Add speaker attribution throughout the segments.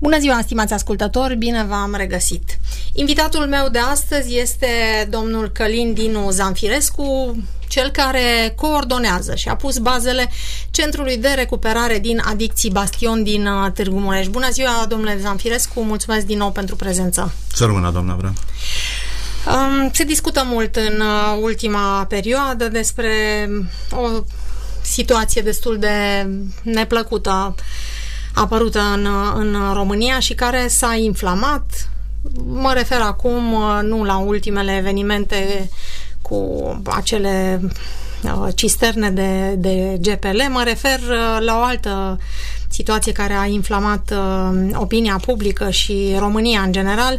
Speaker 1: Bună ziua, stimați ascultători, bine v-am regăsit. Invitatul meu de astăzi este domnul Călin Dinu Zanfirescu, cel care coordonează și a pus bazele Centrului de Recuperare din Adicții Bastion din Târgu Mureș. Bună ziua, domnule Zanfirescu, mulțumesc din nou pentru prezență.
Speaker 2: Să rămână, doamna Vrea.
Speaker 1: Se discută mult în ultima perioadă despre o situație destul de neplăcută apărută în România și care s-a inflamat. Mă refer acum nu la ultimele evenimente cu acele cisterne de GPL, mă refer la o altă situație care a inflamat opinia publică și România în general.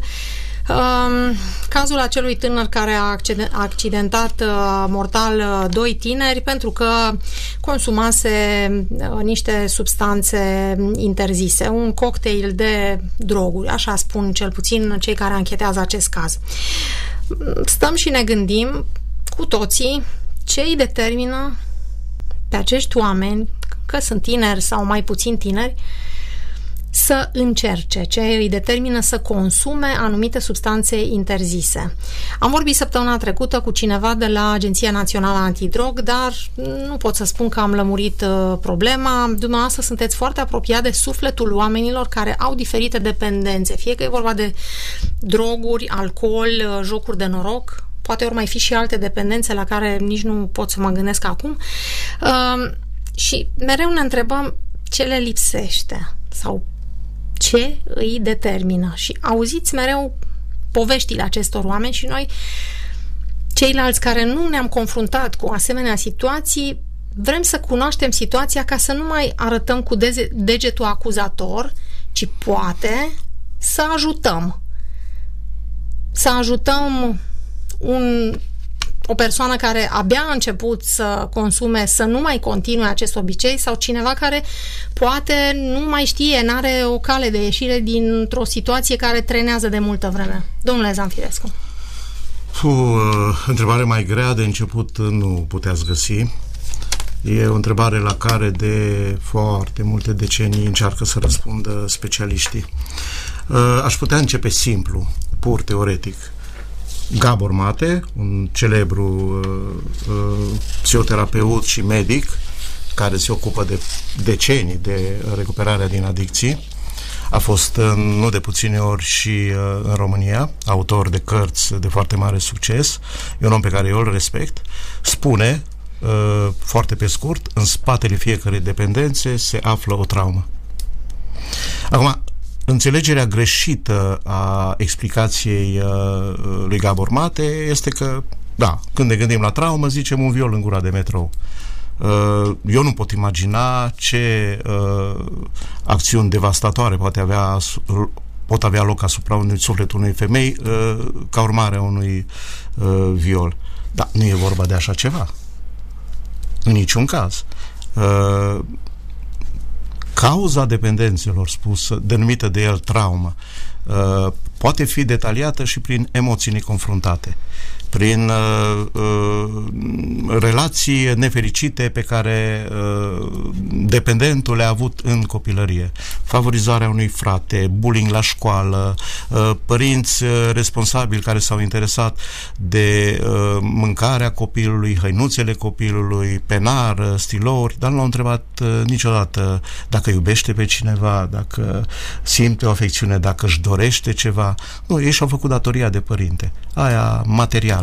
Speaker 1: Cazul acelui tânăr care a accidentat mortal doi tineri pentru că consumase niște substanțe interzise, un cocktail de droguri, așa spun cel puțin cei care anchetează acest caz. Stăm și ne gândim cu toții ce îi determină pe acești oameni, că sunt tineri sau mai puțin tineri, să încerce, ce îi determină să consume anumite substanțe interzise. Am vorbit săptămâna trecută cu cineva de la Agenția Națională Antidrog, dar nu pot să spun că am lămurit problema. Dumneavoastră sunteți foarte apropiat de sufletul oamenilor care au diferite dependențe, fie că e vorba de droguri, alcool, jocuri de noroc, poate ori mai fi și alte dependențe la care nici nu pot să mă gândesc acum. Și mereu ne întrebăm ce le lipsește sau ce îi determină. Și auziți mereu poveștile acestor oameni și noi, ceilalți care nu ne-am confruntat cu asemenea situații, vrem să cunoaștem situația ca să nu mai arătăm cu degetul acuzator, ci poate să ajutăm. Să ajutăm o persoană care abia a început să consume, să nu mai continue acest obicei, sau cineva care poate nu mai știe, n-are o cale de ieșire dintr-o situație care trenează de multă vreme. Domnule Zanfirescu.
Speaker 2: Întrebare mai grea de început nu puteați găsi. E o întrebare la care de foarte multe decenii încearcă să răspundă specialiștii. Aș putea începe simplu, pur teoretic. Gabor Mate, un celebru psihoterapeut și medic care se ocupă de decenii de recuperarea din adicții, a fost nu de puține ori și în România, autor de cărți de foarte mare succes, e un om pe care eu îl respect, spune foarte pe scurt, în spatele fiecărei dependențe se află o traumă. Acum, înțelegerea greșită a explicației lui Gabor Mate este că, da, când ne gândim la traumă, zicem un viol în gura de metrou. Eu nu pot imagina ce acțiuni devastatoare pot avea loc asupra unui suflet unei femei ca urmare a unui viol. Da, nu e vorba de așa ceva. În niciun caz. Cauza dependențelor spusă, denumită de el traumă, poate fi detaliată și prin emoții neconfruntate, prin relații nefericite pe care dependentul le-a avut în copilărie, favorizarea unui frate, bullying la școală, părinți responsabili care s-au interesat de mâncarea copilului, hăinuțele copilului, penar, stilouri, dar nu l-au întrebat niciodată dacă iubește pe cineva, dacă simte o afecțiune, dacă își dorește ceva. Nu, ei și-au făcut datoria de părinte, aia materială.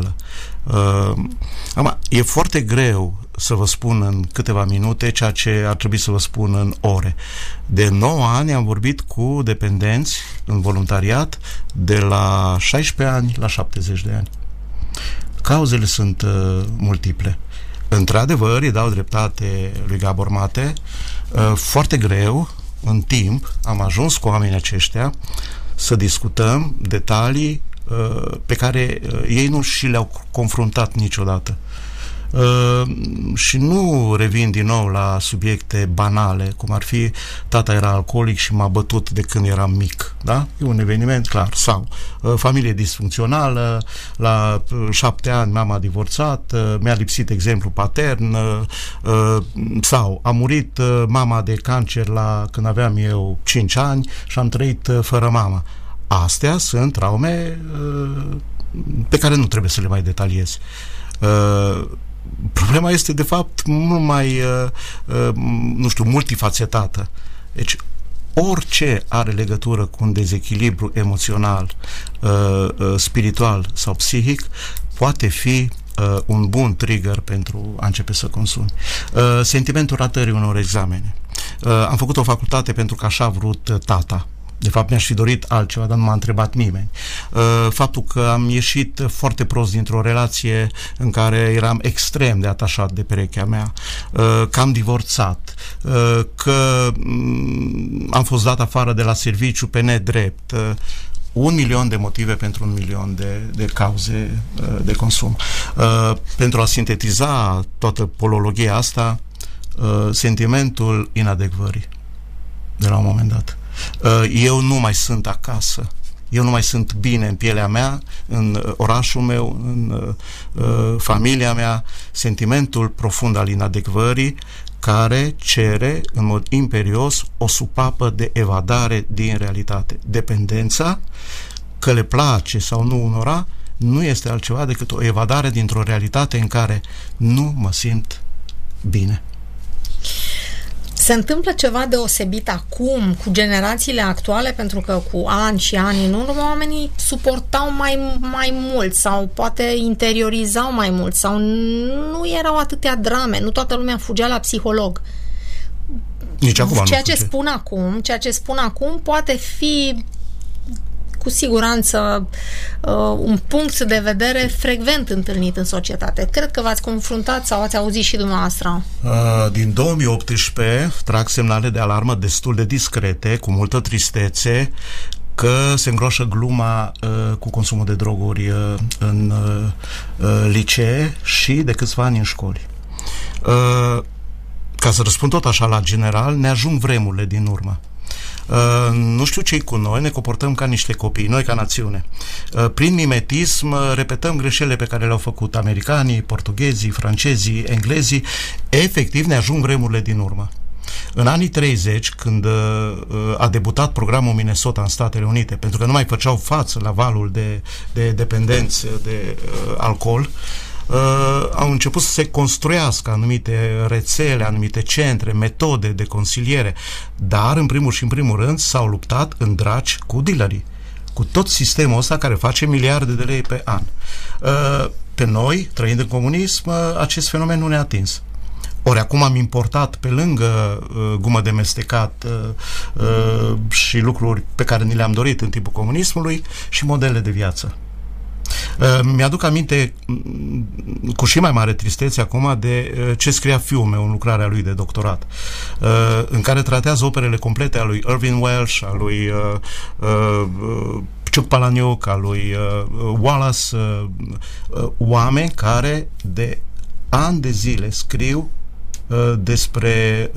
Speaker 2: E foarte greu să vă spun în câteva minute ceea ce ar trebui să vă spun în ore. De 9 ani am vorbit cu dependenți în voluntariat de la 16 ani la 70 de ani. Cauzele sunt multiple. Într-adevăr, îi dau dreptate lui Gabor Mate, foarte greu, în timp, am ajuns cu oamenii aceștia să discutăm detalii pe care ei nu și le-au confruntat niciodată. Și nu revin din nou la subiecte banale, cum ar fi tata era alcoolic și m-a bătut de când eram mic, da? E un eveniment clar. Sau familie disfuncțională, la 7 ani mama a divorțat, mi-a lipsit exemplu patern, sau a murit mama de cancer când aveam eu 5 ani și am trăit fără mama. Astea sunt traume pe care nu trebuie să le mai detaliez. Problema este, de fapt, mult mai, multifacetată. Deci, orice are legătură cu un dezechilibru emoțional, spiritual sau psihic, poate fi un bun trigger pentru a începe să consumi. Sentimentul ratării unor examene. Am făcut o facultate pentru că așa a vrut tata. De fapt, mi-aș fi dorit altceva, dar nu m-a întrebat nimeni. Faptul că am ieșit foarte prost dintr-o relație în care eram extrem de atașat de perechea mea, că am divorțat, că am fost dat afară de la serviciu pe nedrept, 1.000.000 de motive pentru 1.000.000 de cauze de consum. Pentru a sintetiza toată polologia asta, sentimentul inadecvării de la un moment dat. Eu nu mai sunt acasă, eu nu mai sunt bine în pielea mea, în orașul meu, în familia mea, sentimentul profund al inadecvării care cere în mod imperios o supapă de evadare din realitate. Dependența, că le place sau nu unora, nu este altceva decât o evadare dintr-o realitate în care nu mă simt bine.
Speaker 1: Se întâmplă ceva deosebit acum cu generațiile actuale, pentru că cu ani și ani în urmă oamenii suportau mai mult sau poate interiorizau mai mult sau nu erau atâtea drame, nu toată lumea fugea la psiholog.
Speaker 2: Nici acum
Speaker 1: ceea ce spun acum poate fi cu siguranță un punct de vedere frecvent întâlnit în societate. Cred că v-ați confruntat sau ați auzit și dumneavoastră.
Speaker 2: Din 2018 trag semnale de alarmă destul de discrete, cu multă tristețe, că se îngroașă gluma cu consumul de droguri în licee și de câțiva ani în școli. Ca să răspund tot așa la general, ne ajung vremurile din urmă. Nu știu ce-i cu noi, ne comportăm ca niște copii, noi ca națiune. Prin mimetism repetăm greșelile pe care le-au făcut americanii, portughezii, francezii, englezii. Efectiv ne ajung vremurile din urmă. În anii 30, când a debutat programul Minnesota în Statele Unite, pentru că nu mai făceau față la valul de dependenți de alcool, au început să se construiască anumite rețele, anumite centre, metode de consiliere, dar în primul rând s-au luptat în draci cu dealerii, cu tot sistemul ăsta care face miliarde de lei pe an. Pe noi, trăind în comunism, acest fenomen nu ne-a atins. Ori acum am importat pe lângă gumă de mestecat și lucruri pe care ni le-am dorit în timpul comunismului și modele de viață. Mi-aduc aminte cu și mai mare tristețe acum de ce scria fiul meu în lucrarea lui de doctorat, în care tratează operele complete a lui Irving Welsh, a lui Ciuc Palahniuk, a lui Wallace, oameni care de ani de zile scriu despre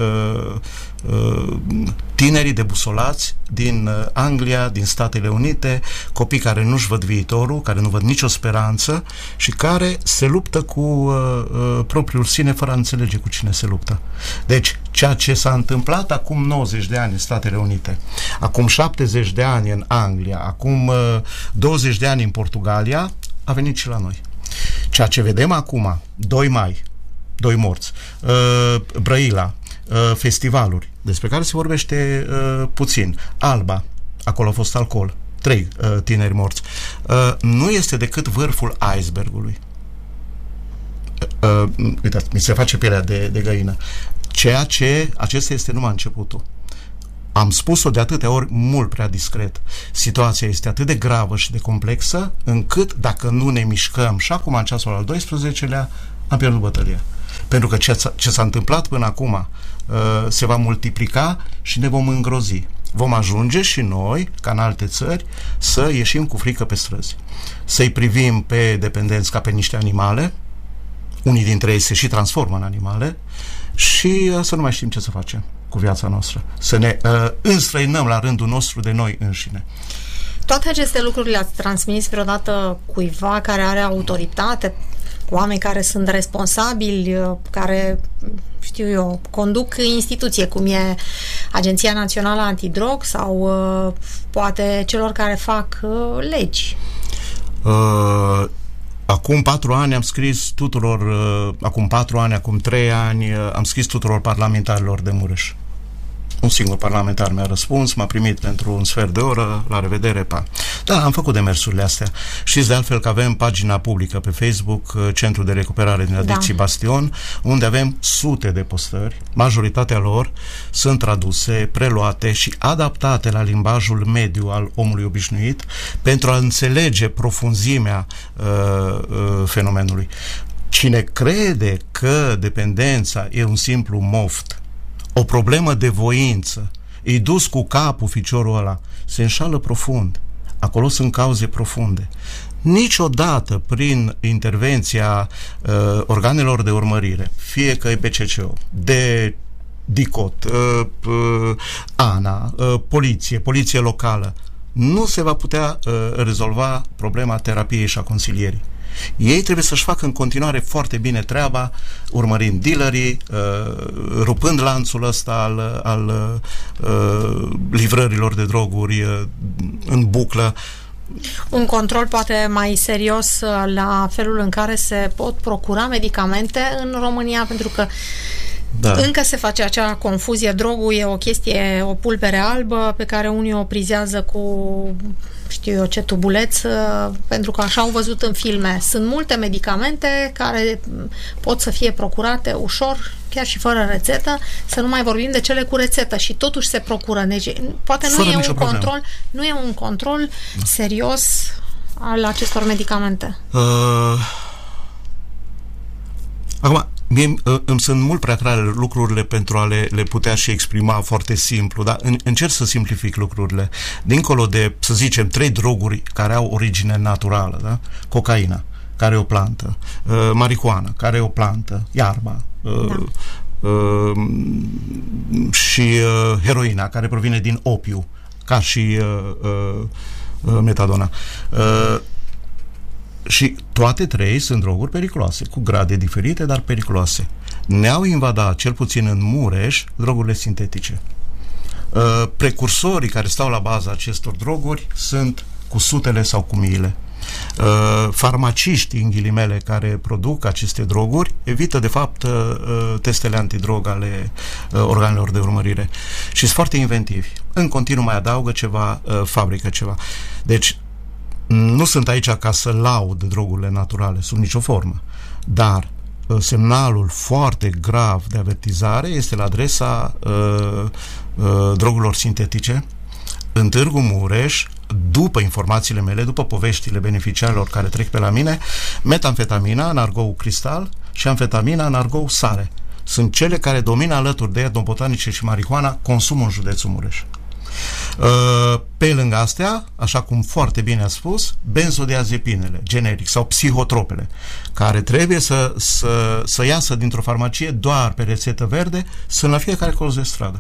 Speaker 2: tinerii debusolați din Anglia, din Statele Unite, copii care nu-și văd viitorul, care nu văd nicio speranță și care se luptă cu propriul sine fără a înțelege cu cine se luptă. Deci, ceea ce s-a întâmplat acum 90 de ani în Statele Unite, acum 70 de ani în Anglia, acum 20 de ani în Portugalia, a venit și la noi. Ceea ce vedem acum, 2 mai, 2 morți, Brăila, festivaluri, despre care se vorbește puțin, Alba, acolo a fost alcool, 3 tineri morți, nu este decât vârful icebergului. Uitați, mi se face pielea de găină. Ceea ce, acesta este numai începutul. Am spus-o de atâtea ori mult prea discret. Situația este atât de gravă și de complexă, încât dacă nu ne mișcăm și acum în ceasul al 12-lea, am pierdut bătălia. Pentru că ce s-a întâmplat până acum se va multiplica și ne vom îngrozi. Vom ajunge și noi, ca în alte țări, să ieșim cu frică pe străzi. Să-i privim pe dependenți ca pe niște animale, unii dintre ei se și transformă în animale și să nu mai știm ce să facem cu viața noastră. Să ne înstrăinăm la rândul nostru de noi înșine.
Speaker 1: Toate aceste lucruri le-ați transmis vreodată cuiva care are autoritate, oameni care sunt responsabili, care, știu eu, conduc instituție, cum e Agenția Națională Antidrog sau poate celor care fac legi?
Speaker 2: Acum 4 ani am scris tuturor, acum 3 ani am scris tuturor parlamentarilor de Mureș. Un singur parlamentar mi-a răspuns, m-a primit pentru un sfert de oră, la revedere, pa. Da, am făcut demersurile astea. Știți de altfel că avem pagina publică pe Facebook, Centrul de Recuperare din Adicții Bastion, unde avem sute de postări, majoritatea lor sunt traduse, preluate și adaptate la limbajul mediu al omului obișnuit pentru a înțelege profunzimea fenomenului. Cine crede că dependența e un simplu moft, o problemă de voință, îi dus cu capul ficiorul ăla, se înșală profund. Acolo sunt cauze profunde. Niciodată prin intervenția organelor de urmărire, fie că e BCCO, de DICOT, ANA, poliție locală, nu se va putea rezolva problema terapiei și a consilierii. Ei trebuie să-și facă în continuare foarte bine treaba, urmărind dealerii, rupând lanțul ăsta al livrărilor de droguri în buclă.
Speaker 1: Un control poate mai serios la felul în care se pot procura medicamente în România, pentru că încă se face acea confuzie. Drogul e o chestie, o pulbere albă pe care unii o prizează cu, știu eu ce, tubuleț, pentru că așa au văzut în filme. Sunt multe medicamente care pot să fie procurate ușor, chiar și fără rețetă, să nu mai vorbim de cele cu rețetă, și totuși se procură. Deci, poate nu e un control, nu e un control serios al acestor medicamente.
Speaker 2: Acum, mie îmi sunt mult prea clare lucrurile pentru a le putea și exprima foarte simplu, dar încerc să simplific lucrurile. Dincolo de, să zicem, 3 droguri care au origine naturală, da? Cocaina, care e o plantă, marihuana, care e o plantă, iarba, și heroina, care provine din opiu, ca și metadona. Și toate 3 sunt droguri periculoase, cu grade diferite, dar periculoase. Ne-au invadat, cel puțin în Mureș, drogurile sintetice. Precursorii care stau la baza acestor droguri sunt cu sutele sau cu miile. Farmaciștii, în ghilimele, care produc aceste droguri evită, de fapt, testele antidrog ale organelor de urmărire. Și sunt foarte inventivi. În continuu mai adaugă ceva, fabrică ceva. Deci, nu sunt aici ca să laud drogurile naturale, sub nicio formă, dar semnalul foarte grav de avertizare este la adresa drogurilor sintetice. În Târgu Mureș, după informațiile mele, după poveștile beneficiarilor care trec pe la mine, metamfetamina, nargou cristal și amfetamina, nargou sare sunt cele care domină, alături de etnobotanice și marihuana, consumul în județul Mureș. Pe lângă astea, așa cum foarte bine a spus, benzodiazepinele, generic, sau psihotropele, care trebuie să iasă dintr-o farmacie doar pe rețetă verde, sunt la fiecare colț de stradă.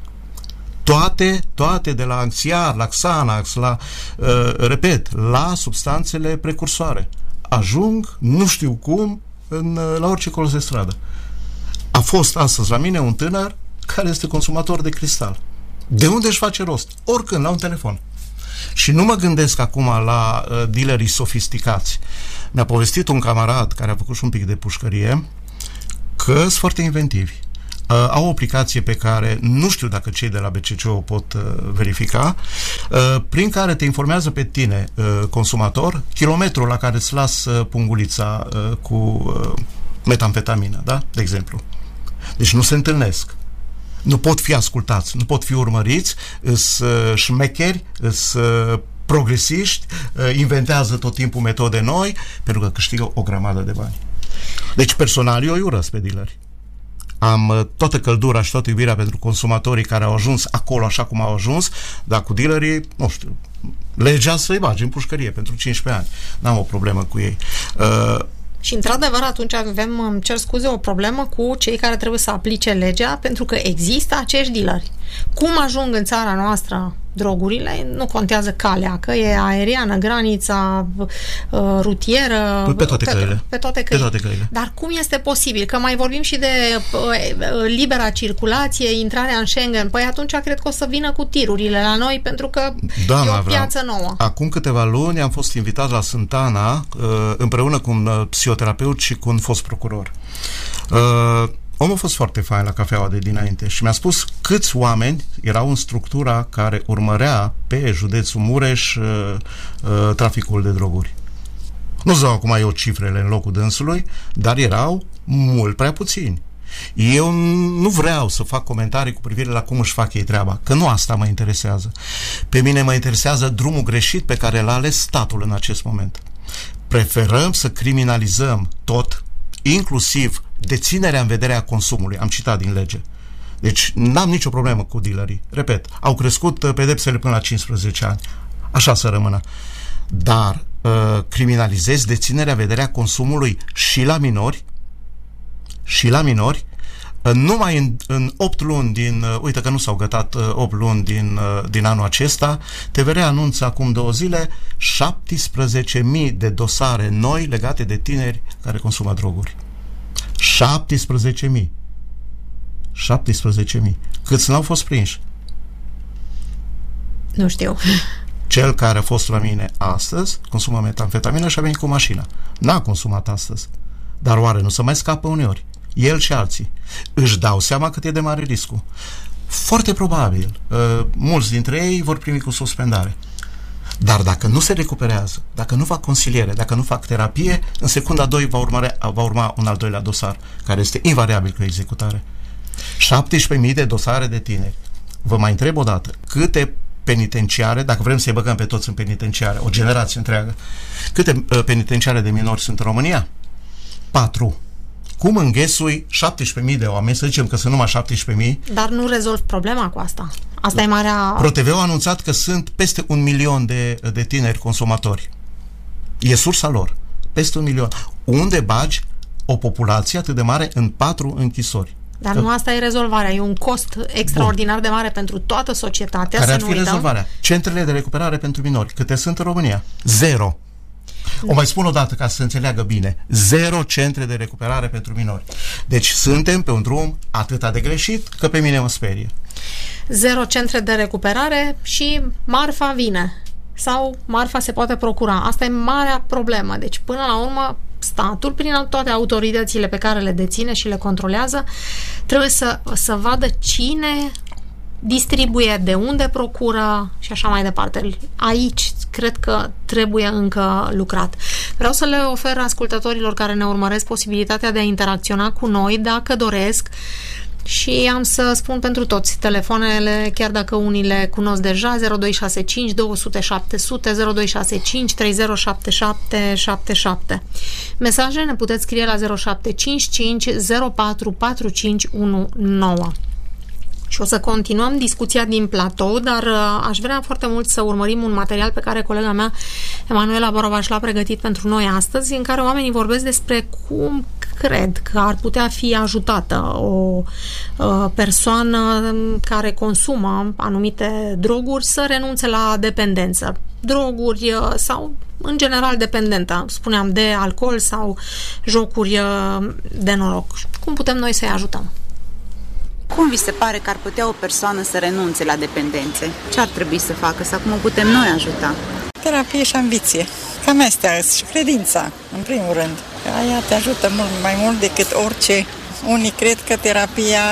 Speaker 2: Toate de la Anxiar, la Xanax, repet, la substanțele precursoare, ajung, nu știu cum, la orice colț de stradă. A fost astăzi la mine un tânăr care este consumator de cristal. De unde își face rost? Oricând, la un telefon. Și nu mă gândesc acum la dealerii sofisticați. Mi-a povestit un camarad care a făcut și un pic de pușcărie că sunt foarte inventivi. Au o aplicație pe care nu știu dacă cei de la BCCO o pot verifica, prin care te informează pe tine, consumator, kilometrul la care îți las pungulița cu metamfetamină, da? De exemplu. Deci nu se întâlnesc. Nu pot fi ascultați, nu pot fi urmăriți, îs șmecheri, îs progresiști, inventează tot timpul metode noi, pentru că câștigă o grămadă de bani. Deci personal eu îi urăsc pe dealeri. Am toată căldura și toată iubirea pentru consumatorii care au ajuns acolo așa cum au ajuns, dar cu dealerii, nu știu, legea să-i bagi în pușcărie pentru 15 ani. N-am o problemă cu ei.
Speaker 1: Și într-adevăr atunci avem, îmi cer scuze, o problemă cu cei care trebuie să aplice legea, pentru că există acești dealeri. Cum ajung în țara noastră drogurile, nu contează calea, că e aeriană, granița, rutieră,
Speaker 2: pe toate căile.
Speaker 1: Pe toate căile. Dar cum este posibil? Că mai vorbim și de libera circulație, intrarea în Schengen. Păi atunci cred că o să vină cu tirurile la noi, pentru că e o piață nouă.
Speaker 2: Acum câteva luni am fost invitat la Sântana împreună cu un psihoterapeut și cu un fost procuror. Omul a fost foarte fain la cafeaua de dinainte și mi-a spus câți oameni erau în structura care urmărea pe județul Mureș traficul de droguri. Nu știu acum eu cifrele în locul dânsului, dar erau mult prea puțini. Eu nu vreau să fac comentarii cu privire la cum își fac ei treaba, că nu asta mă interesează. Pe mine mă interesează drumul greșit pe care l-a ales statul în acest moment. Preferăm să criminalizăm tot, inclusiv deținerea în vederea consumului. Am citat din lege. Deci n-am nicio problemă cu dealerii. Repet, au crescut pedepsele până la 15 ani. Așa să rămână. Dar criminalizezi deținerea în vederea consumului și la minori, numai în 8 luni uite că nu s-au gătat 8 luni din anul acesta, TVR anunță acum 2 zile 17.000 de dosare noi legate de tineri care consumă droguri. 17.000. Câți n-au fost prinși?
Speaker 1: Nu știu.
Speaker 2: Cel care a fost la mine astăzi consumă metamfetamină și a venit cu mașina. N-a consumat astăzi. Dar oare nu se mai scapă uneori? El și alții. Își dau seama cât e de mare riscul. Foarte probabil, mulți dintre ei vor primi cu suspendare. Dar dacă nu se recuperează, dacă nu fac consiliere, dacă nu fac terapie, în secunda 2 va urma un al doilea dosar, care este invariabil cu executare. 17.000 de dosare de tineri. Vă mai întreb o dată, câte penitenciare, dacă vrem să-i băgăm pe toți în penitenciare, o generație întreagă, câte penitenciare de minori sunt în România? 4. Cum înghesui 17.000 de oameni, să zicem că sunt numai 17.000.
Speaker 1: Dar nu rezolv problema cu asta. Asta e marea...
Speaker 2: ProTV a anunțat că sunt peste 1 milion de tineri consumatori. E sursa lor. Peste 1 milion. Unde bagi o populație atât de mare în 4 închisori?
Speaker 1: Dar nu asta e rezolvarea. E un cost extraordinar de mare pentru toată societatea.
Speaker 2: Care ar fi rezolvarea? Centrele de recuperare pentru minori. Câte sunt în România? 0. O mai spun o dată ca să se înțeleagă bine. 0 centre de recuperare pentru minori. Deci suntem pe un drum atât de greșit că pe mine mă sperie.
Speaker 1: 0 centre de recuperare și marfa vine. Sau marfa se poate procura. Asta e marea problemă. Deci până la urmă statul, prin toate autoritățile pe care le deține și le controlează, trebuie să vadă cine distribuie, de unde procură și așa mai departe. Aici cred că trebuie încă lucrat. Vreau să le ofer ascultătorilor care ne urmăresc posibilitatea de a interacționa cu noi dacă doresc și am să spun pentru toți telefoanele, chiar dacă unii le cunosc deja, 0265 200 700, 0265 307777. Mesaje ne puteți scrie la 0755 04 4519. Și o să continuăm discuția din platou, dar aș vrea foarte mult să urmărim un material pe care colega mea, Emanuela Borovaș, l-a pregătit pentru noi astăzi, în care oamenii vorbesc despre cum cred că ar putea fi ajutată o persoană care consumă anumite droguri să renunțe la dependență. Droguri sau, în general, dependentă, spuneam, de alcool sau jocuri de noroc. Cum putem noi să-i ajutăm?
Speaker 3: Cum vi se pare că ar putea o persoană să renunțe la dependențe? Ce ar trebui să facă sau cum o putem noi ajuta?
Speaker 4: Terapie și ambiție. Cam astea și credința, în primul rând. Aia te ajută mai mult decât orice. Unii cred că terapia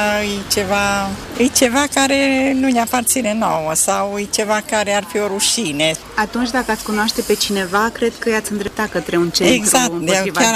Speaker 4: e ceva care nu ne aparține nouă sau e ceva care ar fi o rușine.
Speaker 3: Atunci, dacă ați cunoaște pe cineva, cred că i-ați îndreptat către un centru împotriva
Speaker 4: Exact, chiar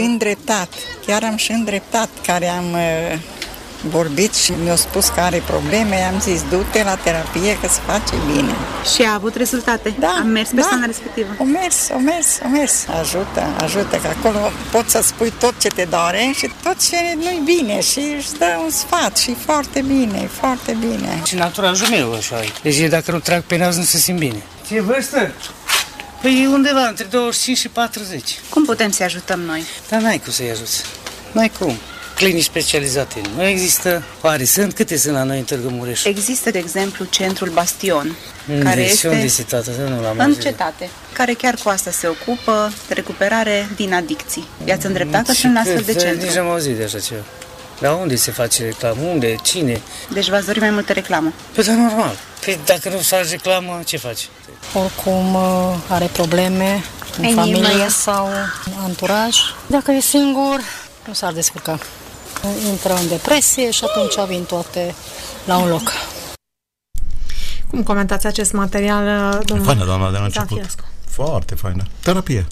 Speaker 4: am și îndreptat, care am vorbit și mi-a spus că are probleme, i-am zis, du-te la terapie că se face bine.
Speaker 3: Și a avut rezultate?
Speaker 4: Da.
Speaker 3: A mers persoana respectivă?
Speaker 4: O mers. Ajută, că acolo poți să spui tot ce te doare și tot ce nu-i bine și își dă un sfat și foarte bine.
Speaker 5: Și naturajul meu așa e. Deci dacă nu trag pe nas nu se simt bine. Ce vârstă? Păi undeva între 25 și 40.
Speaker 3: Cum putem să ajutăm noi?
Speaker 5: Dar n-ai cum să-i ajuți. N-ai cum. Clinici specializate nu există. Oare sunt? Câte sunt la noi în Târgu Mureș?
Speaker 3: Există, de exemplu, centrul Bastion,
Speaker 5: care este... Unde este tată? Nu l-am
Speaker 3: în cetate, care chiar cu asta se ocupă, de recuperare din adicții. I-ați îndreptat că sunt în astfel de centru?
Speaker 5: Nici n-am auzit de așa ceva. Dar unde se face reclamă? Unde? Cine?
Speaker 3: Deci v-ați dori mai multă reclamă.
Speaker 5: Păi da, normal. Păi dacă nu faci reclamă, ce faci?
Speaker 6: Oricum are probleme în familie sau în anturaj. Dacă e singur, nu s-ar descurca. Intră în depresie și atunci vin toate la un loc.
Speaker 1: Cum comentați acest material, domnule?
Speaker 2: Faină, doamna, de la început. Foarte faină. Terapie.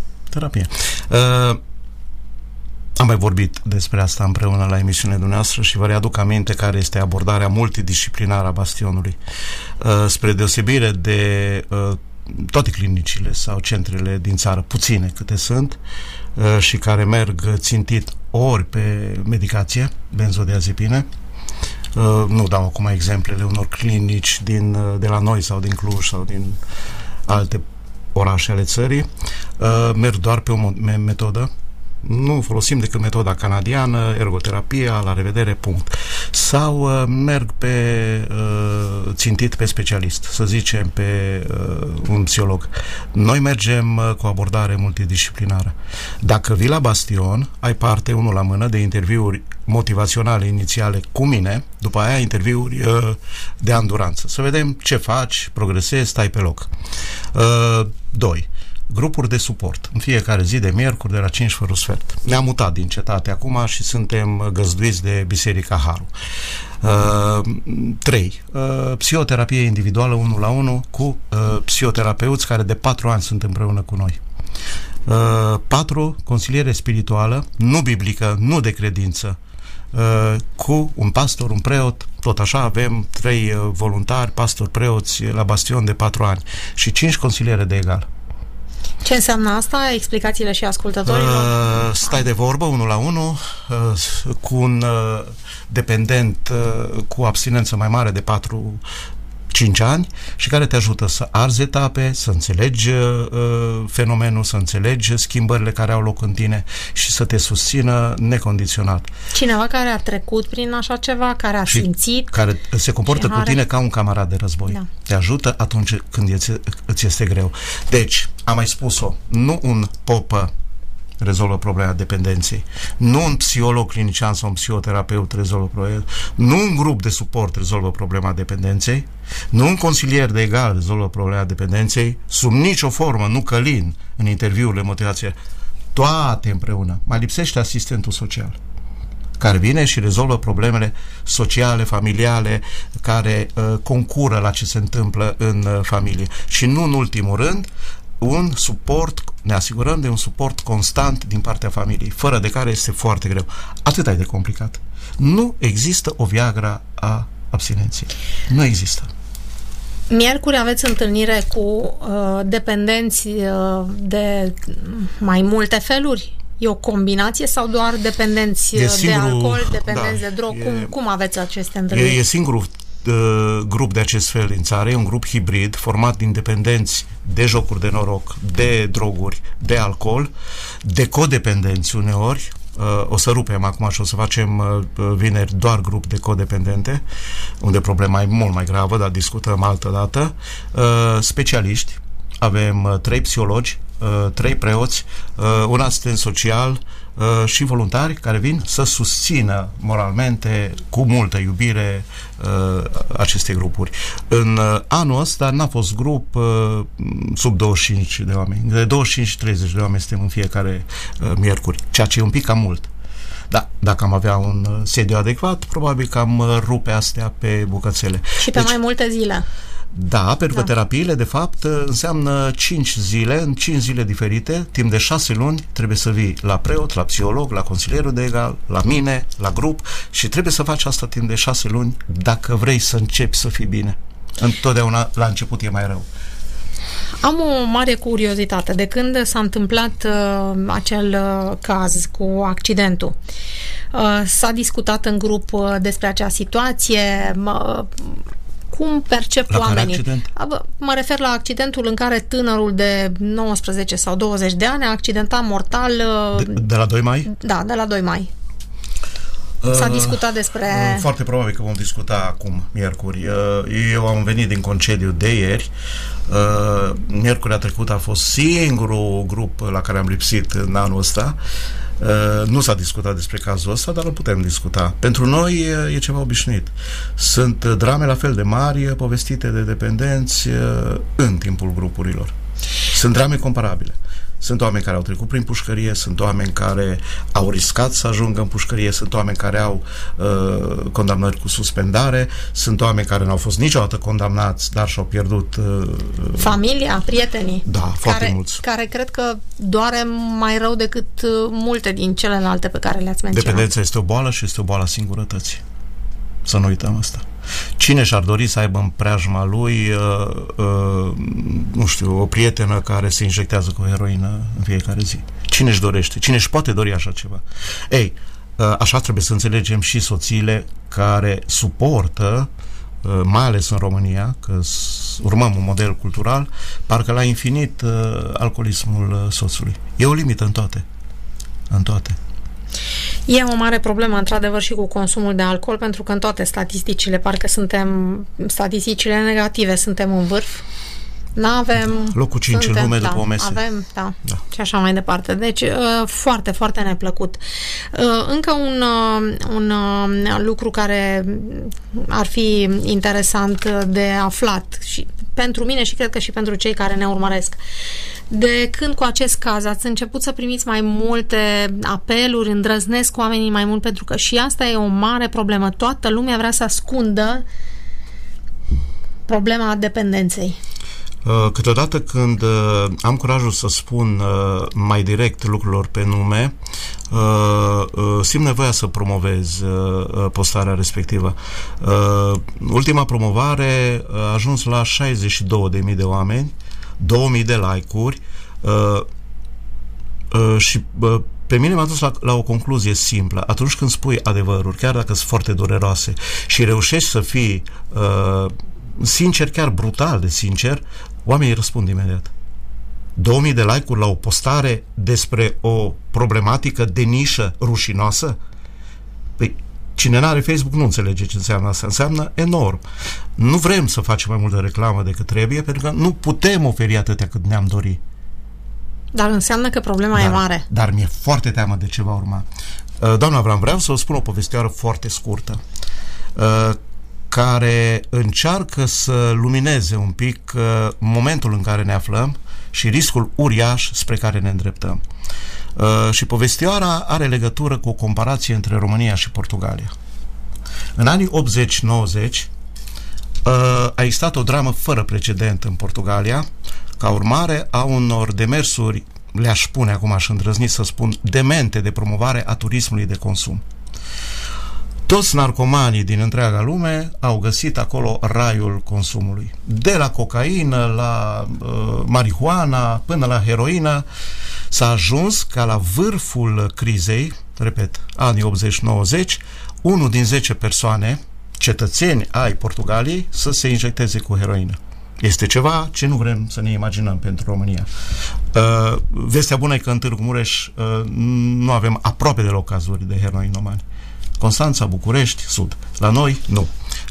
Speaker 2: Am mai vorbit despre asta împreună la emisiunea dumneavoastră și vă readuc aminte care este abordarea multidisciplinară a Bastionului. Spre deosebire de toate clinicile sau centrele din țară, puține câte sunt, și care merg țintit ori pe medicație, benzodiazepine. Nu dau acum exemplele unor clinici de la noi sau din Cluj sau din alte orașe ale țării. Merg doar pe o metodă. Nu folosim decât metoda canadiană, ergoterapia, la revedere, punct. Sau merg țintit pe specialist, să zicem pe un psiholog. Noi mergem cu abordare multidisciplinară. Dacă vii la Bastion, ai parte, unul la mână, de interviuri motivaționale inițiale cu mine, după aia interviuri de anduranță. Să vedem ce faci, progresezi, stai pe loc. 2. Grupuri de suport. În fiecare zi de miercuri, de la 5 fără sfert. Ne-am mutat din cetate acum și suntem găzduiți de Biserica Haru. 3. Psihoterapie individuală 1 la 1 cu psihoterapeuți care de 4 ani sunt împreună cu noi. 4. Consiliere spirituală, nu biblică, nu de credință, cu un pastor, un preot. Tot așa avem 3 voluntari, pastori, preoți la Bastion de 4 ani și 5 consiliere de egal.
Speaker 1: Ce înseamnă asta? Explicațiile și ascultătorilor?
Speaker 2: Stai de vorbă 1 la 1 cu un dependent cu abstinență mai mare de 4-5 ani și care te ajută să arzi etape, să înțelegi fenomenul, să înțelegi schimbările care au loc în tine și să te susțină necondiționat. Cineva
Speaker 1: care a trecut prin așa ceva, care a simțit,
Speaker 2: care se comportă cu tine ca un camarad de război. Da. Te ajută atunci când îți este greu. Deci, am mai spus-o, nu un popă rezolvă problema dependenței, nu un psiholog clinician sau un psihoterapeut rezolvă problema, nu un grup de suport rezolvă problema dependenței, nu un consilier de egal rezolvă problema dependenței, sub nicio formă, nu Călin în interviurile motivației, toate împreună. Mai lipsește asistentul social care vine și rezolvă problemele sociale, familiale, care concură la ce se întâmplă în familie. Și nu în ultimul rând, un suport, ne asigurăm de un suport constant din partea familiei, fără de care este foarte greu. Atât de complicat. Nu există o Viagra a abstinenței. Nu există.
Speaker 1: Miercuri aveți întâlnire cu dependenți de mai multe feluri? E o combinație sau doar dependenți de alcool, dependenți de drog? Cum aveți aceste întâlniri?
Speaker 2: E singurul grup de acest fel din țară, e un grup hibrid format din dependenți de jocuri de noroc, de droguri, de alcool, de codependenți uneori. O să rupem acum și o să facem vineri doar grup de codependente, unde problema e mult mai gravă, dar discutăm altă dată. Specialiști, avem 3 psihologi, 3 preoți, un asistent social și voluntari care vin să susțină moralmente, cu multă iubire, aceste grupuri. În anul ăsta n-a fost grup sub 25 de oameni. De 25 și 30 de oameni suntem în fiecare miercuri, ceea ce e un pic cam mult. Da, dacă am avea un sediu adecvat, probabil că am rupe astea pe bucățele.
Speaker 1: Și pe mai multe zile.
Speaker 2: Da, pentru că terapiile, de fapt, înseamnă 5 zile, în 5 zile diferite, timp de 6 luni, trebuie să vii la preot, la psiholog, la consilierul de egal, la mine, la grup și trebuie să faci asta timp de 6 luni dacă vrei să începi să fii bine. Întotdeauna la început e mai rău.
Speaker 1: Am o mare curiozitate. De când s-a întâmplat acel caz cu accidentul, s-a discutat în grup despre acea situație? cum percep
Speaker 2: la
Speaker 1: oamenii.
Speaker 2: Accident?
Speaker 1: Mă refer la accidentul în care tânărul de 19 sau 20 de ani a accidentat mortal...
Speaker 2: De la 2 mai?
Speaker 1: Da, de la 2 mai. S-a discutat despre...
Speaker 2: Foarte probabil că vom discuta acum, miercuri. Eu am venit din concediu de ieri. Miercurea trecută a fost singurul grup la care am lipsit în anul ăsta. Nu s-a discutat despre cazul ăsta, dar îl putem discuta. Pentru noi e ceva obișnuit. Sunt drame la fel de mari povestite de dependenți în timpul grupurilor. Sunt drame comparabile. Sunt oameni care au trecut prin pușcărie, sunt oameni care au riscat să ajungă în pușcărie, sunt oameni care au condamnări cu suspendare, sunt oameni care n-au fost niciodată condamnați, dar și-au pierdut...
Speaker 1: familia, prietenii.
Speaker 2: Da, foarte mulți.
Speaker 1: Care cred că doare mai rău decât multe din celelalte pe care le-ați menționat.
Speaker 2: Dependența este o boală și este o boală a singurătății. Să nu uităm asta. Cine și-ar dori să aibă în preajma lui nu știu, o prietenă care se injectează cu heroină în fiecare zi? Cine își dorește? Cine își poate dori așa ceva? Ei, așa trebuie să înțelegem și soțiile care suportă, mai ales în România, că urmăm un model cultural, parcă la infinit alcoolismul soțului. E o limită în toate. În toate.
Speaker 1: E o mare problemă, într-adevăr, și cu consumul de alcool, pentru că în toate statisticile, parcă statisticile negative, suntem în vârf. N-avem...
Speaker 2: Locul 5 în lume după OMS.
Speaker 1: Avem, da, și așa mai departe. Deci, foarte, foarte neplăcut. Încă un lucru care ar fi interesant de aflat și pentru mine și cred că și pentru cei care ne urmăresc. De când cu acest caz ați început să primiți mai multe apeluri, îndrăznesc oamenii mai mult, pentru că și asta e o mare problemă. Toată lumea vrea să ascundă problema dependenței.
Speaker 2: Câteodată când am curajul să spun mai direct lucrurilor pe nume, simt nevoia să promovez postarea respectivă. Ultima promovare a ajuns la 62.000 de oameni, 2.000 de like-uri și pe mine m-a dus la o concluzie simplă. Atunci când spui adevăruri, chiar dacă sunt foarte dureroase, și reușești să fii sincer, chiar brutal de sincer, oamenii răspund imediat. 2000 de like-uri la o postare despre o problematică de nișă rușinoasă? Păi, cine n-are Facebook nu înțelege ce înseamnă asta. Înseamnă enorm. Nu vrem să facem mai multă reclamă decât trebuie, pentru că nu putem oferi atâtea cât ne-am dori.
Speaker 1: Dar înseamnă că problema e mare.
Speaker 2: Dar mi-e foarte teamă de ce va urma. Doamna Avram, vreau să vă spun o povestioară foarte scurtă, care încearcă să lumineze un pic momentul în care ne aflăm și riscul uriaș spre care ne îndreptăm. Și povestioara are legătură cu o comparație între România și Portugalia. În anii 80-90 a existat o dramă fără precedent în Portugalia, ca urmare a unor demersuri, le-aș spune acum, aș îndrăzni să spun, demente de promovare a turismului de consum. Toți narcomanii din întreaga lume au găsit acolo raiul consumului. De la cocaină, la marihuana, până la heroină, s-a ajuns ca la vârful crizei, repet, anii 80-90, 1 din 10 persoane, cetățeni ai Portugaliei, să se injecteze cu heroină. Este ceva ce nu vrem să ne imaginăm pentru România. Vestea bună e că în Târgu Mureș nu avem aproape deloc cazuri de heroinomani. Constanța, București, Sud. La noi, nu.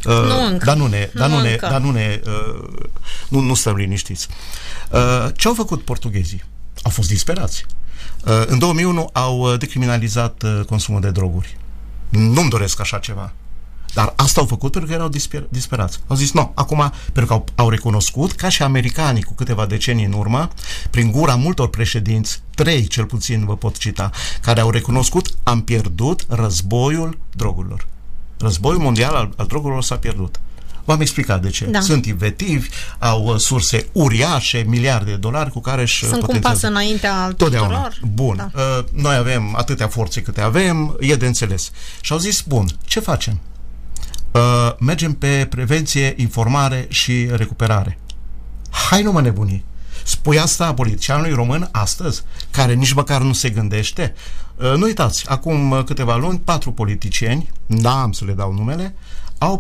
Speaker 2: Nu stăm liniștiți. Ce au făcut portughezii? Au fost disperați. În 2001 au decriminalizat consumul de droguri. Nu-mi doresc așa ceva. Dar asta au făcut pentru că erau disperați. Au zis, nu, acum, pentru că au recunoscut, ca și americanii cu câteva decenii în urmă, prin gura multor președinți, 3 cel puțin vă pot cita, care au recunoscut, am pierdut războiul drogurilor. Războiul mondial al drogurilor s-a pierdut. V-am explicat de ce. Da. Sunt inventivi, au surse uriașe, miliarde de dolari cu care își
Speaker 1: sunt cum pas înaintea tuturor.
Speaker 2: Bun. Da. Noi avem atâtea forțe câte avem, e de înțeles. Și au zis, bun, ce facem? Mergem pe prevenție, informare și recuperare. Hai, nu mă nebuni. Spui asta politicianului român astăzi, care nici măcar nu se gândește? Nu uitați, acum câteva luni, 4 politicieni, n-am să le dau numele, au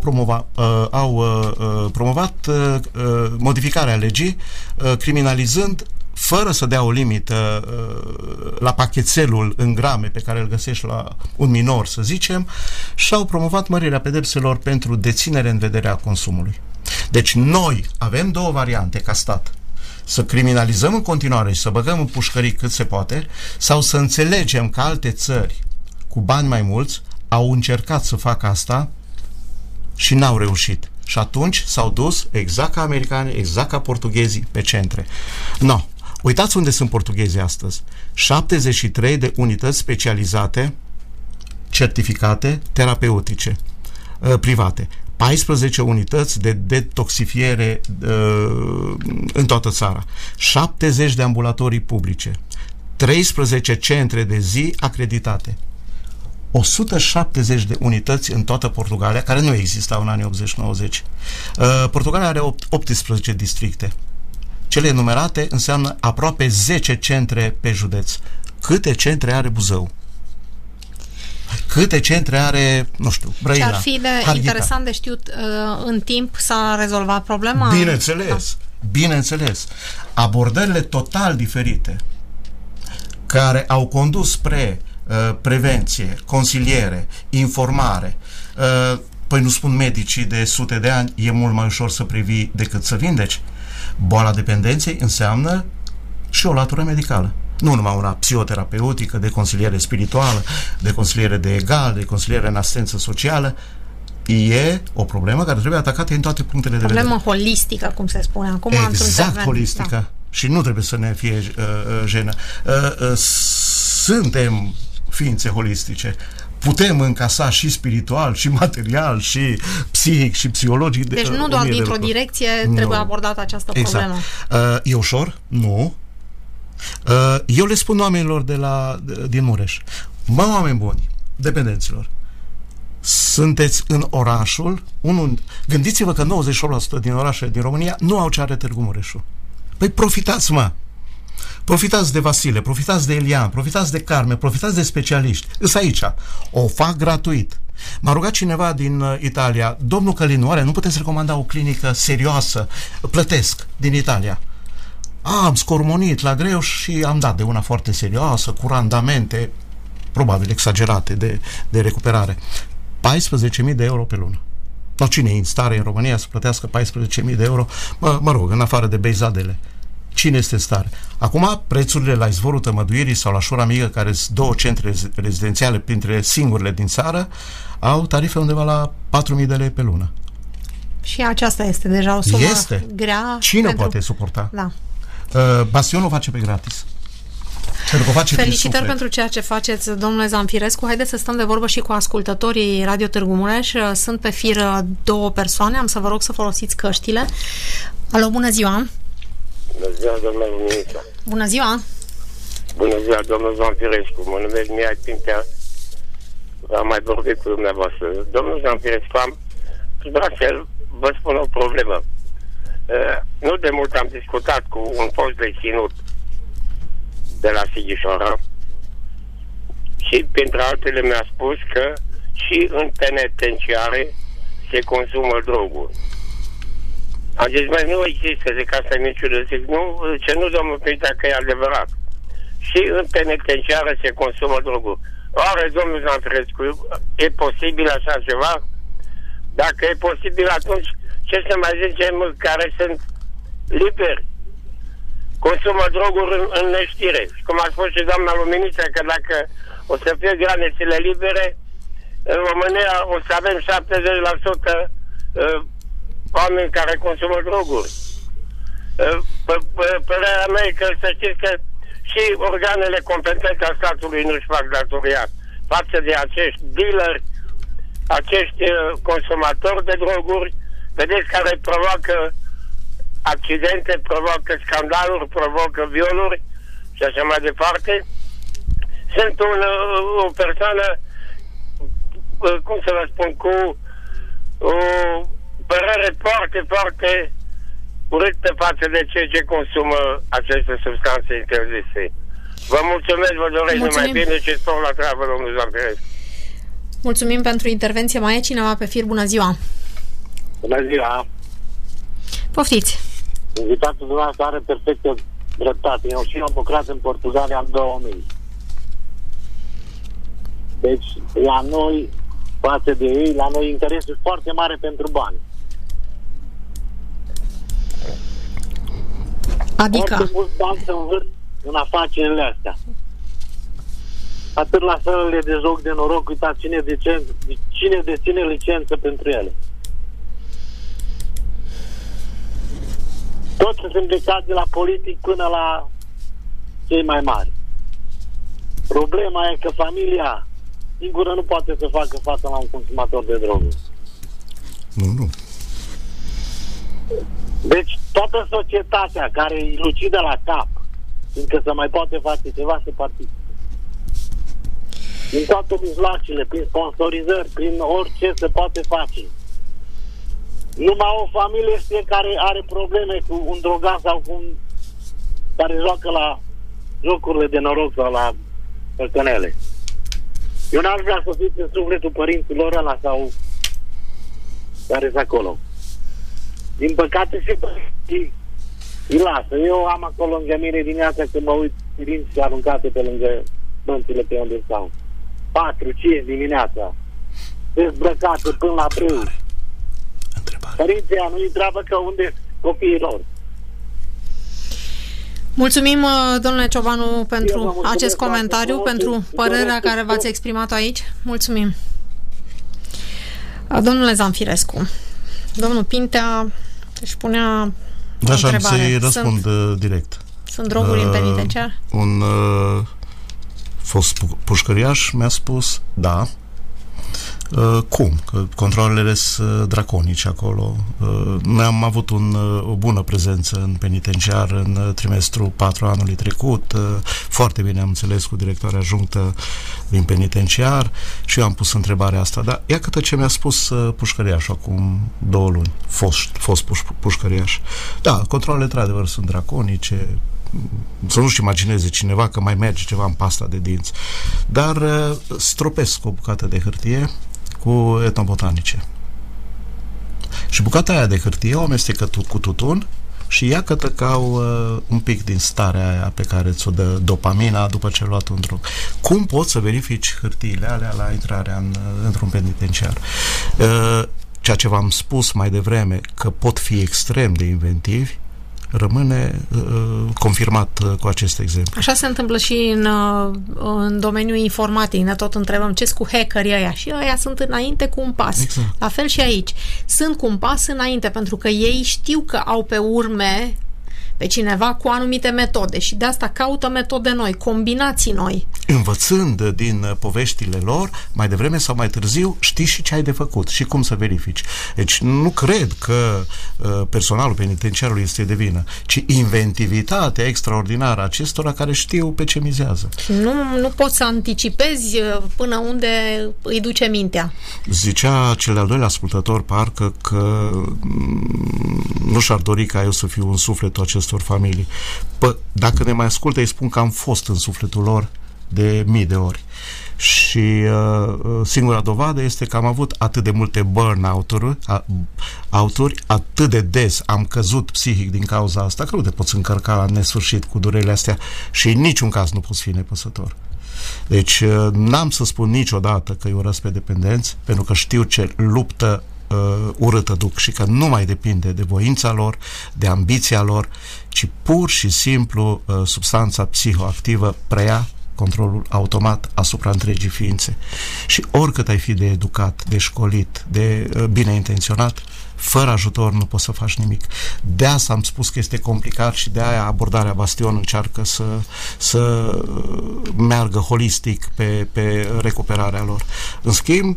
Speaker 2: promovat modificarea legii, criminalizând, fără să dea o limită la pachetelul în grame pe care îl găsești la un minor, să zicem, și-au promovat mărirea pedepselor pentru deținere în vederea consumului. Deci noi avem două variante ca stat. Să criminalizăm în continuare și să băgăm în pușcării cât se poate, sau să înțelegem că alte țări cu bani mai mulți au încercat să facă asta și n-au reușit. Și atunci s-au dus, exact ca americanii, exact ca portughezii, pe centre. No. Uitați unde sunt portughezii astăzi. 73 de unități specializate, certificate, terapeutice, private. 14 unități de detoxifiere în toată țara. 70 de ambulatorii publice. 13 centre de zi acreditate. 170 de unități în toată Portugalia, care nu existau în anii 80-90. Portugalia are 18 districte. Cele enumerate înseamnă aproape 10 centre pe județ. Câte centre are Buzău? Câte centre are, nu știu, Brăila?
Speaker 1: Ce ar fi interesant de știut, în timp s-a rezolvat problema?
Speaker 2: Bineînțeles, bineînțeles. Abordările total diferite care au condus spre prevenție, consiliere, informare. Păi nu spun medicii de sute de ani, e mult mai ușor să previi decât să vindeci. Boala dependenței înseamnă și o latură medicală. Nu numai una psihoterapeutică, de consiliere spirituală, de consiliere de egal, de consiliere în asistență socială. E o problemă care trebuie atacată în toate punctele de vedere.
Speaker 1: Problemă holistică, cum se spune acum.
Speaker 2: Exact, holistică. Da. Și nu trebuie să ne fie jenă. Suntem ființe holistice. Putem încasa și spiritual, și material, și psihic, și psihologic.
Speaker 1: Deci nu doar dintr-o direcție trebuie abordată această problemă.
Speaker 2: E ușor? Nu. Eu le spun oamenilor din Mureș: mă, oameni buni, dependenților, sunteți în orașul gândiți-vă că 98% din orașe din România nu au ce are Târgu Mureșul. Păi profitați, mă! Profitați de Vasile, profitați de Elian, profitați de Carmen, profitați de specialiști. Îs aici. O fac gratuit. M-a rugat cineva din Italia: domnul Călinu, oare nu puteți recomanda o clinică serioasă? Plătesc, din Italia. Am scormonit la greu și am dat de una foarte serioasă, cu randamente probabil exagerate de recuperare. 14.000 de euro pe lună. Dar cine e în stare în România să plătească 14.000 de euro? Mă rog, în afară de beizadele. Cine este în stare? Acum, prețurile la Izvorul Tămăduirii sau la Șura Mică, care sunt două centre rezidențiale printre singurele din țară, au tarife undeva la 4.000 de lei pe lună.
Speaker 1: Și aceasta este deja o sumă grea.
Speaker 2: Cine poate suporta?
Speaker 1: Da.
Speaker 2: Bastionul o face pe gratis.
Speaker 1: Felicitări pentru ceea ce faceți, domnule Zamfirescu. Haideți să stăm de vorbă și cu ascultătorii Radio Târgu Mureș. Sunt pe fir două persoane. Am să vă rog să folosiți căștile. Alo, bună ziua!
Speaker 7: Bună ziua, domnule Minița.
Speaker 1: Bună ziua!
Speaker 7: Bună ziua, domnul Zamfirescu. Mă numesc Mihai Pintea. Am mai vorbit cu dumneavoastră. Domnul Zamfirescu, vreau să vă spun o problemă. Nu de mult am discutat cu un fost deținut de la Sighișoara și printre altele mi-a spus că și în penitenciare se consumă droguri. Am zis, mai nu există, zic, asta e niciodată. Zic, nu, ce nu, domnul Pintea, că e adevărat. Și în penitenciară se consumă droguri. Oare, domnul Zamfirescu, e posibil așa ceva? Dacă e posibil, atunci ce să mai zicem care sunt liberi? Consumă droguri în neștire. Și cum a spus și doamna Luminița, că dacă o să fie granițele libere, în România o să avem 70% oameni care consumă droguri. Părerea mea e că să știți că și organele competente a statului nu-și fac datoria față de acești dealeri, acești consumatori de droguri, vedeți, care provoacă accidente, provoacă scandaluri, provocă violuri și așa mai departe. Sunt o persoană, cum să vă spun, cu o părere foarte, foarte urâtă față de cei ce consumă aceste substanțe interzise. Vă mulțumesc, vă doresc numai bine și spun la treabă, domnul Zamfirescu.
Speaker 1: Mulțumim pentru intervenție. Mai e cineva pe fir? Bună ziua!
Speaker 8: Bună ziua!
Speaker 1: Poftiți!
Speaker 8: Invitatul dumneavoastră are perfectă dreptate. Eu și am lucrat în Portugalia în 2000. Deci, la noi, față de ei, la noi interesul foarte mare pentru bani.
Speaker 1: Adică?
Speaker 8: Foarte mulți bani se învârt în afacerile astea. Atât la sălile de joc de noroc, uitați cine deține licență pentru ele. Toți sunt implicați de la politic până la cei mai mari. Problema e că familia singură nu poate să facă față la un consumator de droguri.
Speaker 2: Nu.
Speaker 8: Deci toată societatea care e lucidă la cap, fiindcă se mai poate face ceva, se participă. Din toate mijloacele, prin sponsorizări, prin orice se poate face. Numai o familie știe care are probleme cu un drogat sau cu un care joacă la jocurile de noroc sau la păcănele. Eu n-aș vrea să fiți în sufletul părinților ăla sau care sunt acolo. Din păcate și părinții îi lasă. Eu am acolo lângă mine dimineața când mă uit părinții aruncate pe lângă bănțile pe unde stau. 4-5 dimineața. Dezbrăcate până la brâu. Părinții nu-i treabă că unde copiii lor.
Speaker 1: Mulțumim, domnule Ciobanu, pentru acest comentariu, pentru părerea care v-ați exprimat-o aici. Mulțumim. Domnule Zanfirescu, domnul Pintea își punea o întrebare.
Speaker 2: Să-i răspund direct.
Speaker 1: Sunt droguri în penitenciar?
Speaker 2: Un fost pușcăriaș mi-a spus, da. Cum? Că controlele sunt draconice acolo. Noi am avut o bună prezență în penitenciar în trimestrul 4 anului trecut. Foarte bine am înțeles cu directoarea adjunctă din penitenciar și eu am pus întrebarea asta. Dar ia câte ce mi-a spus pușcăriașul acum 2 luni. Fost pușcăriaș. Da, controlele într-adevăr sunt draconice. Să nu-și imagineze cineva că mai merge ceva în pasta de dinți. Dar stropesc o bucată de hârtie cu etnobotanice. Și bucata aia de hârtie o amestecă cu tutun și ia cătăcau un pic din starea aia pe care ți-o dă dopamina după ce ai luat un drog. Cum poți să verifici hârtiile alea la intrarea într-un penitenciar? Ceea ce v-am spus mai devreme, că pot fi extrem de inventivi, rămâne confirmat cu acest exemplu.
Speaker 1: Așa se întâmplă și în domeniul informatic. Ne tot întrebăm ce sunt cu hackerii ăia și ăia sunt înainte cu un pas.
Speaker 2: Exact.
Speaker 1: La fel și aici. Sunt cu un pas înainte pentru că ei știu că au pe urme pe cineva cu anumite metode și de asta caută metode noi, combinații noi.
Speaker 2: Învățând din poveștile lor, mai devreme sau mai târziu, știi și ce ai de făcut și cum să verifici. Deci nu cred că personalul penitenciarului este de vină, ci inventivitatea extraordinară a acestora care știu pe ce mizează.
Speaker 1: Nu poți să anticipezi până unde îi duce mintea.
Speaker 2: Zicea cel de-al doilea ascultător, parcă că nu și-ar dori ca eu să fiu în sufletul acestor familii. Dacă ne mai ascultă, îi spun că am fost în sufletul lor de mii de ori. Și singura dovadă este că am avut atât de multe burn-out-uri, atât de des am căzut psihic din cauza asta, că nu te poți încărca la nesfârșit cu durerile astea și în niciun caz nu poți fi nepăsător. Deci n-am să spun niciodată că îi urăsc pe dependenți, pentru că știu ce luptă urâtă duc și că nu mai depinde de voința lor, de ambiția lor, ci pur și simplu substanța psihoactivă preia controlul automat asupra întregii ființe. Și oricât ai fi de educat, de școlit, de bine intenționat, fără ajutor nu poți să faci nimic. De asta am spus că este complicat și de aia abordarea Bastion încearcă să meargă holistic pe recuperarea lor. În schimb,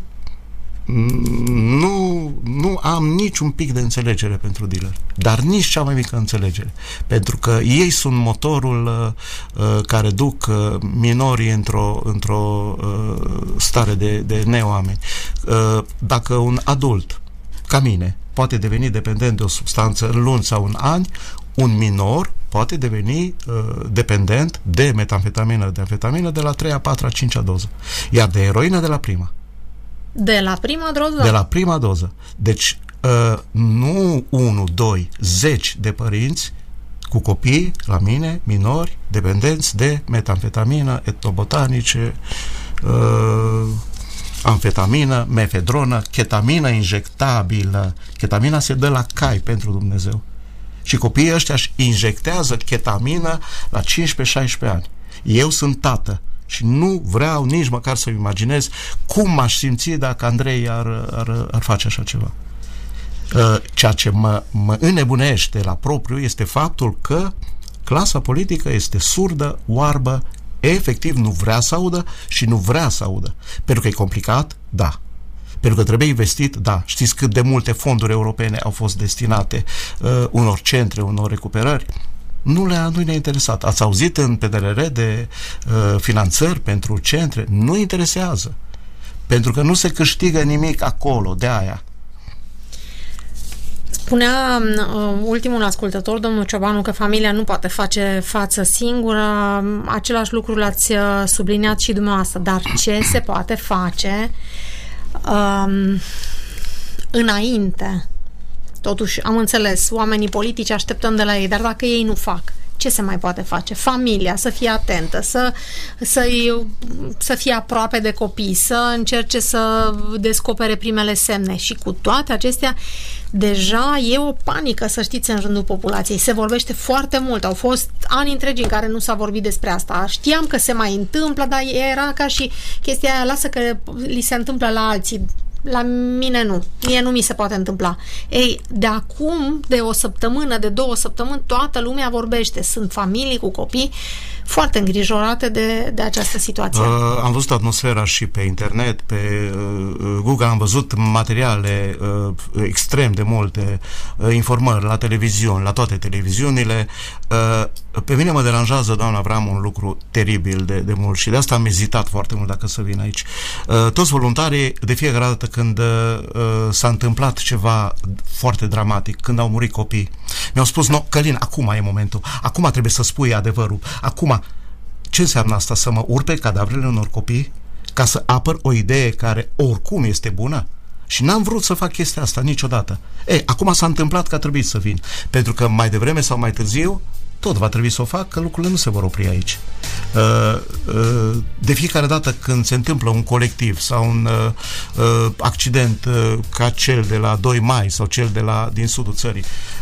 Speaker 2: nu am niciun pic de înțelegere pentru dealer, dar nici cea mai mică înțelegere, pentru că ei sunt motorul care duc minorii într-o stare de neoameni. Dacă un adult ca mine poate deveni dependent de o substanță în luni sau în ani, un minor poate deveni dependent de metamfetamină, de amfetamină de la 3-a, 4-a, 5-a doză, iar de eroină de la prima.
Speaker 1: De la prima doză?
Speaker 2: De la prima doză. Deci, nu 1, 2, 10 de părinți cu copii la mine, minori, dependenți de metamfetamină, etnobotanice, amfetamină, mefedronă, ketamină injectabilă. Ketamina se dă la cai, pentru Dumnezeu. Și copiii ăștia își injectează ketamină la 15-16 ani. Eu sunt tată și nu vreau nici măcar să-mi imaginez cum m-aș simți dacă Andrei ar face așa ceva. Ceea ce mă înnebunește la propriu este faptul că clasa politică este surdă, oarbă, efectiv nu vrea să audă și nu vrea să audă. Pentru că e complicat? Da. Pentru că trebuie investit? Da. Știți cât de multe fonduri europene au fost destinate unor centre, unor recuperări? Nu ne-a interesat. Ați auzit în PNRR de finanțări pentru centre? Nu interesează. Pentru că nu se câștigă nimic acolo, de aia.
Speaker 1: Spunea ultimul ascultător, domnul Ciobanu, că familia nu poate face față singură. Același lucru l-ați subliniat și dumneavoastră. Dar ce se poate face înainte? Totuși, am înțeles, oamenii politici așteptăm de la ei, dar dacă ei nu fac, ce se mai poate face? Familia să fie atentă, să fie aproape de copii, să încerce să descopere primele semne și cu toate acestea deja e o panică, să știți, în rândul populației. Se vorbește foarte mult. Au fost ani întregi în care nu s-a vorbit despre asta. Știam că se mai întâmplă, dar era ca și chestia aia, lasă că li se întâmplă la alții. La mine nu. Mie nu mi se poate întâmpla. Ei, de acum, de o săptămână, de 2 săptămâni, toată lumea vorbește. Sunt familii cu copii foarte îngrijorate de această situație.
Speaker 2: Am văzut atmosfera și pe internet, pe Google, am văzut materiale extrem de multe, informări la televiziuni, la toate televiziunile. Pe mine mă deranjează, doamna Avram, un lucru teribil de mult și de asta am ezitat foarte mult dacă să vin aici. Toți voluntarii, de fiecare dată când s-a întâmplat ceva foarte dramatic, când au murit copii, mi-au spus, no, Călin, acum e momentul, acum trebuie să spui adevărul, acum. Ce înseamnă asta? Să mă urc pe cadavrele unor copii ca să apăr o idee care oricum este bună? Și n-am vrut să fac chestia asta niciodată. Acum s-a întâmplat că a trebuit să vin, pentru că mai devreme sau mai târziu tot va trebui să o fac, că lucrurile nu se vor opri aici. De fiecare dată când se întâmplă un colectiv sau un accident ca cel de la 2 mai sau cel din sudul țării,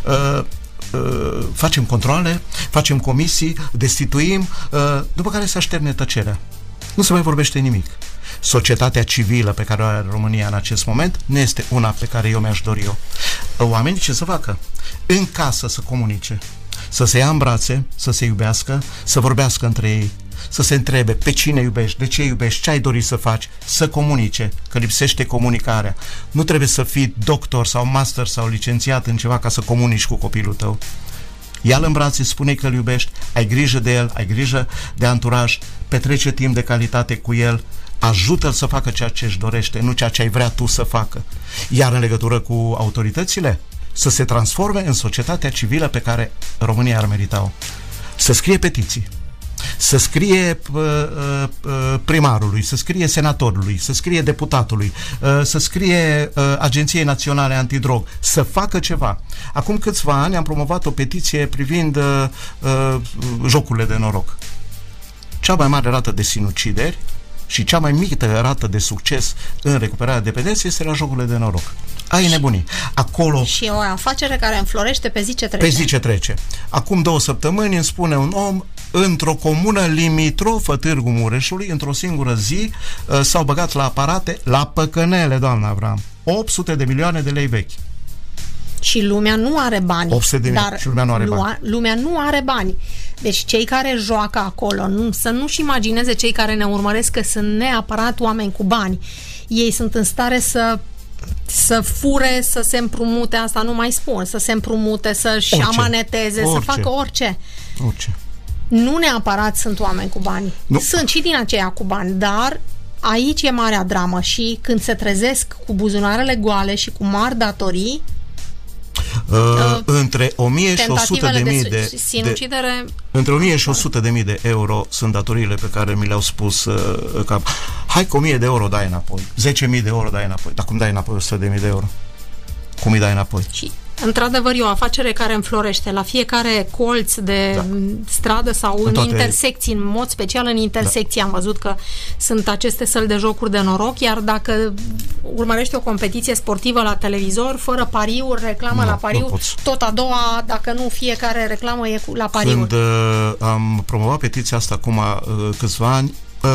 Speaker 2: facem controle, facem comisii, destituim, după care se așterne tăcerea. Nu se mai vorbește nimic. Societatea civilă pe care o are România în acest moment nu este una pe care eu mi-aș dori eu. Oamenii ce să facă? În casă să comunice, să se ia în brațe, să se iubească, să vorbească între ei, să se întrebe pe cine iubești, de ce iubești, ce ai dori să faci, să comunice, că lipsește comunicarea. Nu trebuie să fii doctor sau master sau licențiat în ceva ca să comunici cu copilul tău. Ia-l în brațe, spune că îl iubești, ai grijă de el, ai grijă de anturaj, petrece timp de calitate cu el, ajută-l să facă ceea ce își dorește, nu ceea ce ai vrea tu să facă. Iar în legătură cu autoritățile, să se transforme în societatea civilă pe care România ar merita-o. Să scrie petiții, să scrie primarului, să scrie senatorului, să scrie deputatului, să scrie Agenției Naționale Antidrog, să facă ceva. Acum câțiva ani am promovat o petiție privind jocurile de noroc. Cea mai mare rată de sinucideri și cea mai mică rată de succes în recuperarea dependenței este la jocurile de noroc. Ai nebunii. Acolo...
Speaker 1: Și o afacere care înflorește pe zi ce trece.
Speaker 2: Pe zi ce trece. Acum 2 săptămâni îmi spune un om, într-o comună limitrofă Târgu Mureșului, într-o singură zi, s-au băgat la aparate, la păcănele, doamna Avram, 800 de milioane de lei vechi.
Speaker 1: Și lumea nu are bani.
Speaker 2: 800 de milioane și lumea nu are bani.
Speaker 1: Lumea nu are bani. Deci cei care joacă acolo, să nu-și imagineze cei care ne urmăresc că sunt neapărat oameni cu bani. Ei sunt în stare să fure, să se împrumute, asta nu mai spun, să se împrumute, să-și amaneteze, să facă orice. Nu neapărat sunt oameni cu bani. Nu. Sunt și din aceia cu bani, dar aici e marea dramă și când se trezesc cu buzunarele goale și cu mari datorii,
Speaker 2: Între 1000 și 100 de mii de
Speaker 1: sinucidere.
Speaker 2: Între 1000 și 100 de mii de euro sunt datoriile pe care mi le-au spus cap. Hai cu 1000 de euro dai înapoi, 10.000 de euro dai înapoi. Dar cum dai înapoi 100 de mii de euro? Cum îi dai înapoi?
Speaker 1: Și într-adevăr e o afacere care înflorește la fiecare colț de stradă sau în intersecții, în mod special în intersecții. Am văzut că sunt aceste săli de jocuri de noroc, iar dacă urmărești o competiție sportivă la televizor, fără pariuri, reclamă la pariuri, tot a doua, dacă nu fiecare reclamă e la pariuri.
Speaker 2: Când am promovat petiția asta acum câțiva ani,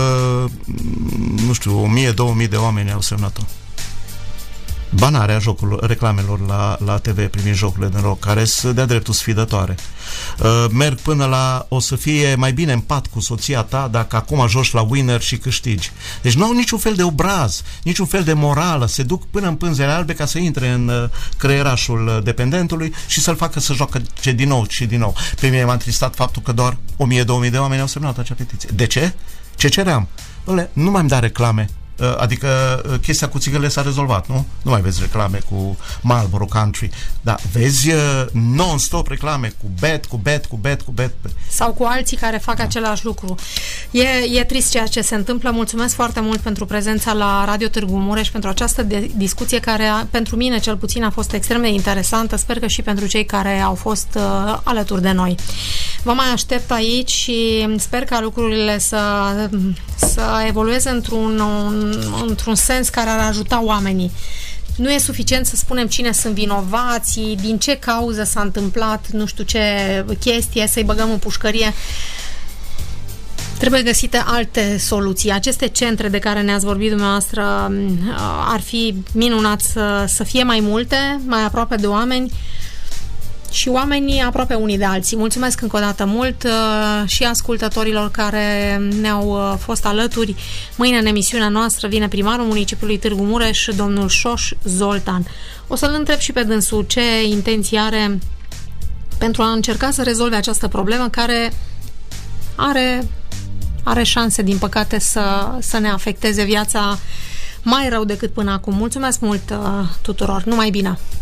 Speaker 2: nu știu, 1000-2000 de oameni au semnat-o. Banarea reclamelor la TV privind jocurile de noroc, care sunt de-a dreptul sfidătoare. Merg până la o să fie mai bine în pat cu soția ta dacă acum joci la winner și câștigi. Deci nu au niciun fel de obraz, niciun fel de morală, se duc până în pânzele albe ca să intre în creierașul dependentului și să-l facă să joacă din nou și din nou. Pe mine m-a întristat faptul că doar 1000-2000 de oameni au semnat acea petiție. De ce? Ce ceream? Nu mai îmi da reclame. Adică chestia cu țigările s-a rezolvat, nu? Nu mai vezi reclame cu Marlboro Country, dar vezi non-stop reclame cu bet.
Speaker 1: Sau cu alții care fac același lucru. E trist ceea ce se întâmplă. Mulțumesc foarte mult pentru prezența la Radio Târgu Mureș, pentru această discuție care pentru mine cel puțin a fost extrem de interesantă. Sper că și pentru cei care au fost alături de noi. Vă mai aștept aici și sper ca lucrurile să evolueze într-un sens care ar ajuta oamenii. Nu e suficient să spunem cine sunt vinovații, din ce cauză s-a întâmplat, nu știu ce chestie, să-i băgăm în pușcărie. Trebuie găsite alte soluții. Aceste centre de care ne-ați vorbit dumneavoastră ar fi minunat să fie mai multe, mai aproape de oameni și oamenii aproape unii de alții. Mulțumesc încă o dată mult și ascultătorilor care ne-au fost alături. Mâine în emisiunea noastră vine primarul municipiului Târgu Mureș, domnul Șoș Zoltan. O să-l întreb și pe dânsul ce intenție are pentru a încerca să rezolve această problemă care are șanse, din păcate, să ne afecteze viața mai rău decât până acum. Mulțumesc mult tuturor! Numai bine!